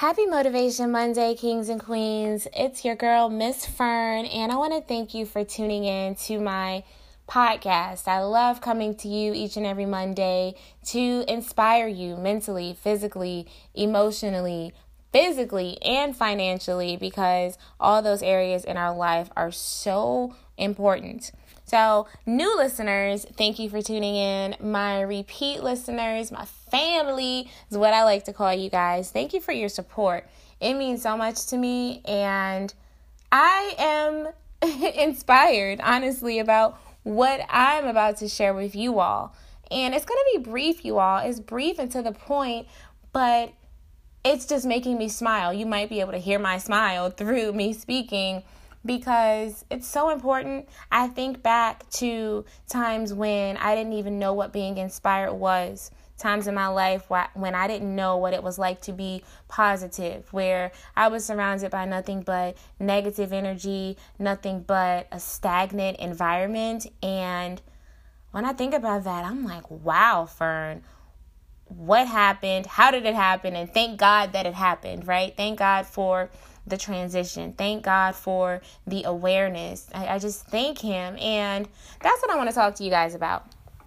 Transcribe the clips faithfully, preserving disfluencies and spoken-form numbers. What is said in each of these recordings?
Happy Motivation Monday, kings and queens. It's your girl, Miss Fern, and I want to thank you for tuning in to my podcast. I love coming to you each and every Monday to inspire you mentally, physically, emotionally, physically, and financially, because all those areas in our life are so important. So, new listeners, thank you for tuning in. My repeat listeners, my family is what I like to call you guys. Thank you for your support. It means so much to me, and I am inspired, honestly, about what I'm about to share with you all. And it's going to be brief, you all. It's brief and to the point, but it's just making me smile. You might be able to hear my smile through me speaking, because it's so important. I think back to times when I didn't even know what being inspired was. Times in my life when I didn't know what it was like to be positive, where I was surrounded by nothing but negative energy, nothing but a stagnant environment. And when I think about that, I'm like, wow, Fern, what happened? How did it happen? And thank God that it happened, right? Thank God for the transition. Thank God for the awareness. I, I just thank him. And that's what I want to talk to you guys about.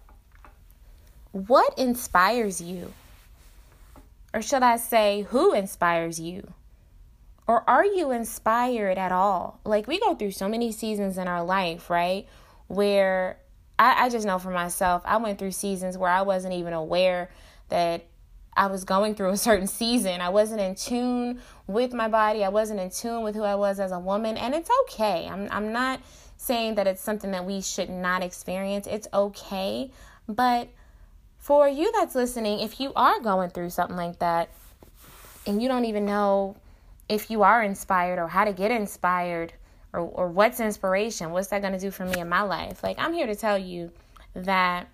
What inspires you? Or should I say, who inspires you? Or are you inspired at all? Like, we go through so many seasons in our life, right? Where I, I just know for myself, I went through seasons where I wasn't even aware that I was going through a certain season. I wasn't in tune with my body. I wasn't in tune with who I was as a woman. And it's okay. I'm I'm not saying that it's something that we should not experience. It's okay. But for you that's listening, if you are going through something like that and you don't even know if you are inspired or how to get inspired or, or what's inspiration, what's that going to do for me in my life? Like, I'm here to tell you that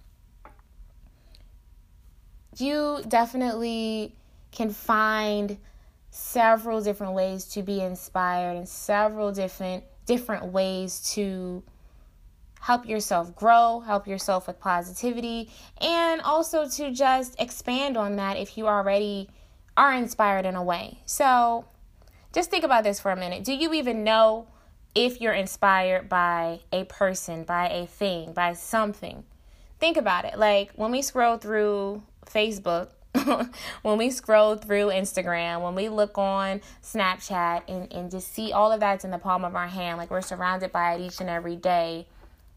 you definitely can find several different ways to be inspired and several different different ways to help yourself grow, help yourself with positivity, and also to just expand on that if you already are inspired in a way. So just think about this for a minute. Do you even know if you're inspired by a person, by a thing, by something? Think about it. Like, when we scroll through Facebook, when we scroll through Instagram, when we look on Snapchat and, and just see all of that's in the palm of our hand, like we're surrounded by it each and every day,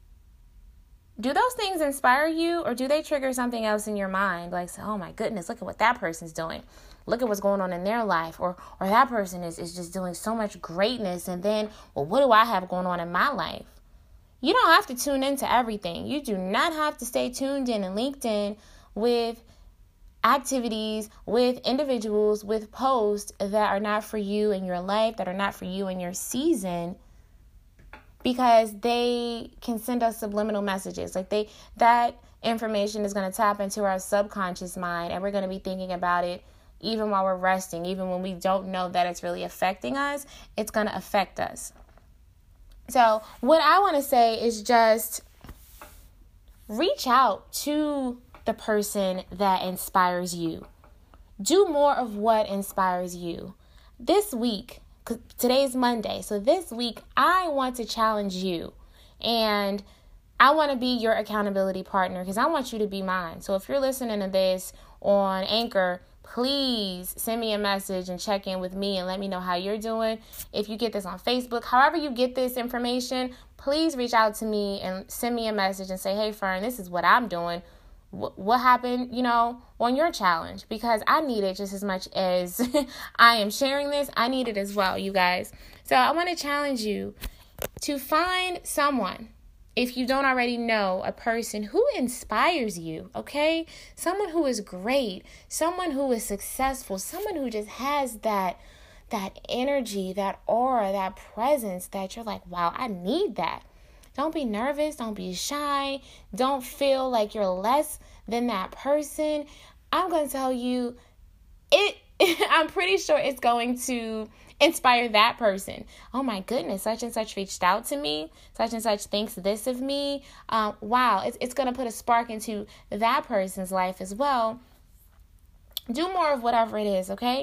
do those things inspire you, or do they trigger something else in your mind? Like, oh my goodness, look at what that person's doing. Look at what's going on in their life. Or or that person is, is just doing so much greatness. And then, well, what do I have going on in my life? You don't have to tune into everything. You do not have to stay tuned in and linked in with activities, with individuals, with posts that are not for you in your life, that are not for you in your season, because they can send us subliminal messages. Like, they, that information is going to tap into our subconscious mind, and we're going to be thinking about it even while we're resting, even when we don't know that it's really affecting us. It's going to affect us. So what I want to say is just reach out to the person that inspires you. Do more of what inspires you. This week, today's Monday, so this week I want to challenge you, and I want to be your accountability partner, because I want you to be mine. So if you're listening to this on Anchor, please send me a message and check in with me and let me know how you're doing. If you get this on Facebook, however you get this information, please reach out to me and send me a message and say, hey, Fern, this is what I'm doing. What, what happened, you know, on your challenge? Because I need it just as much as I am sharing this. I need it as well, you guys. So I want to challenge you to find someone, if you don't already know, a person who inspires you, okay? Someone who is great, someone who is successful, someone who just has that that energy, that aura, that presence that you're like, wow, I need that. Don't be nervous. Don't be shy. Don't feel like you're less than that person. I'm going to tell you, it. I'm pretty sure it's going to inspire that person. Oh my goodness, such and such reached out to me. Such and such thinks this of me. Um, wow, it's, it's going to put a spark into that person's life as well. Do more of whatever it is, okay?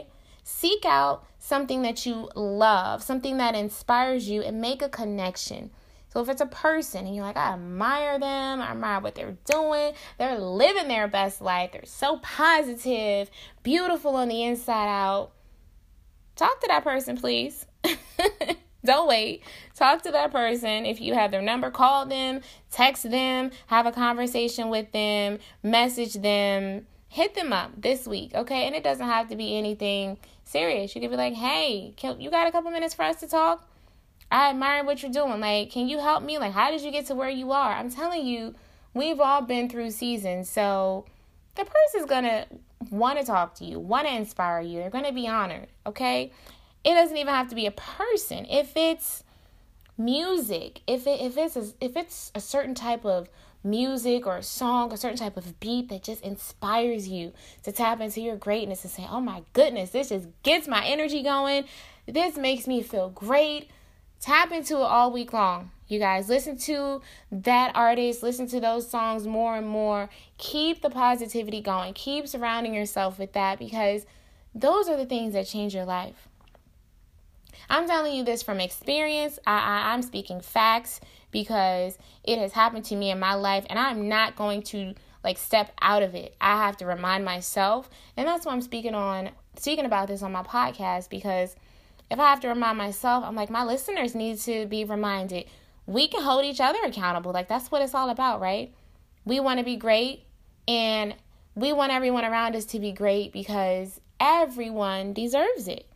Seek out something that you love, something that inspires you, and make a connection. So if it's a person and you're like, I admire them, I admire what they're doing, they're living their best life, they're so positive, beautiful on the inside out, talk to that person, please. Don't wait. Talk to that person. If you have their number, call them, text them, have a conversation with them, message them, hit them up this week, okay? And it doesn't have to be anything serious. You could be like, hey, can, you got a couple minutes for us to talk? I admire what you're doing. Like, can you help me? Like, how did you get to where you are? I'm telling you, we've all been through seasons. So the person's going to want to talk to you, want to inspire you. They're going to be honored, okay? It doesn't even have to be a person. If it's music, if it if it's a, if it's a certain type of music or a song, a certain type of beat that just inspires you to tap into your greatness and say, oh my goodness, this just gets my energy going. This makes me feel great. Tap into it all week long. You guys, listen to that artist, listen to those songs more and more. Keep the positivity going. Keep surrounding yourself with that, because those are the things that change your life. I'm telling you this from experience. I, I, I'm speaking facts because it has happened to me in my life, and I'm not going to like step out of it. I have to remind myself, and that's why I'm speaking on speaking about this on my podcast, because if I have to remind myself, I'm like, my listeners need to be reminded. We can hold each other accountable. Like, that's what it's all about, right? We want to be great, and we want everyone around us to be great because everyone deserves it.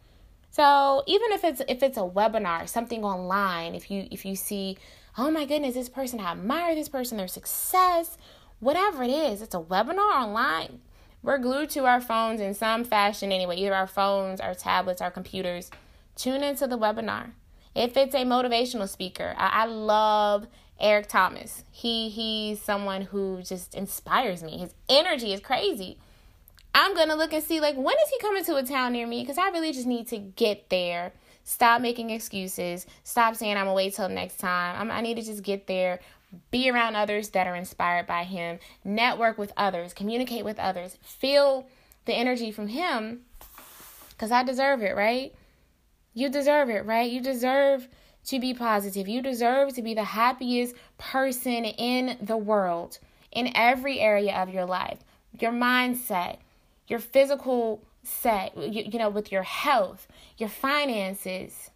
So even if it's if it's a webinar, something online, if you if you see, oh my goodness, this person, I admire this person, their success, whatever it is, it's a webinar online. We're glued to our phones in some fashion anyway, either our phones, our tablets, our computers. Tune into the webinar. If it's a motivational speaker, I, I love Eric Thomas. He he's someone who just inspires me. His energy is crazy. I'm going to look and see, like, when is he coming to a town near me? Because I really just need to get there. Stop making excuses. Stop saying I'm going to wait till next time. I'm, I need to just get there. Be around others that are inspired by him. Network with others. Communicate with others. Feel the energy from him, because I deserve it, right? You deserve it, right? You deserve to be positive. You deserve to be the happiest person in the world, in every area of your life. Your mindset, your physical set, you, you know, with your health, your finances,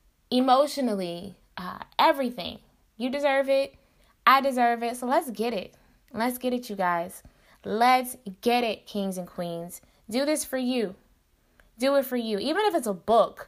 emotionally, uh, everything. You deserve it. I deserve it. So let's get it. Let's get it, you guys. Let's get it, kings and queens. Do this for you. Do it for you. Even if it's a book.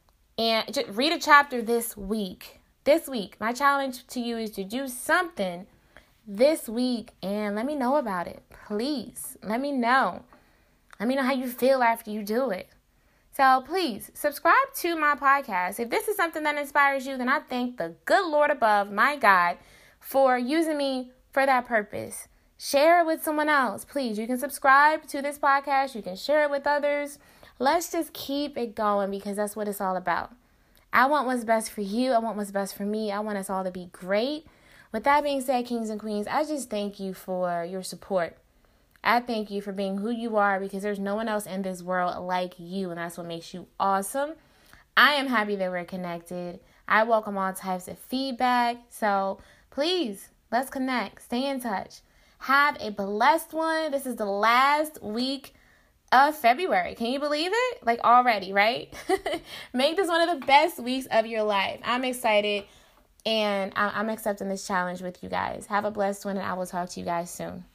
And just read a chapter this week. This week. My challenge to you is to do something this week and let me know about it. Please. Let me know. Let me know how you feel after you do it. So please subscribe to my podcast. If this is something that inspires you, then I thank the good Lord above, my God, for using me for that purpose. Share it with someone else. Please, you can subscribe to this podcast. You can share it with others. Let's just keep it going, because that's what it's all about. I want what's best for you. I want what's best for me. I want us all to be great. With that being said, kings and queens, I just thank you for your support. I thank you for being who you are, because there's no one else in this world like you, and that's what makes you awesome. I am happy that we're connected. I welcome all types of feedback. So please, let's connect. Stay in touch. Have a blessed one. This is the last week of February. Can you believe it? Like, already, right? Make this one of the best weeks of your life. I'm excited, and I'm accepting this challenge with you guys. Have a blessed one, and I will talk to you guys soon.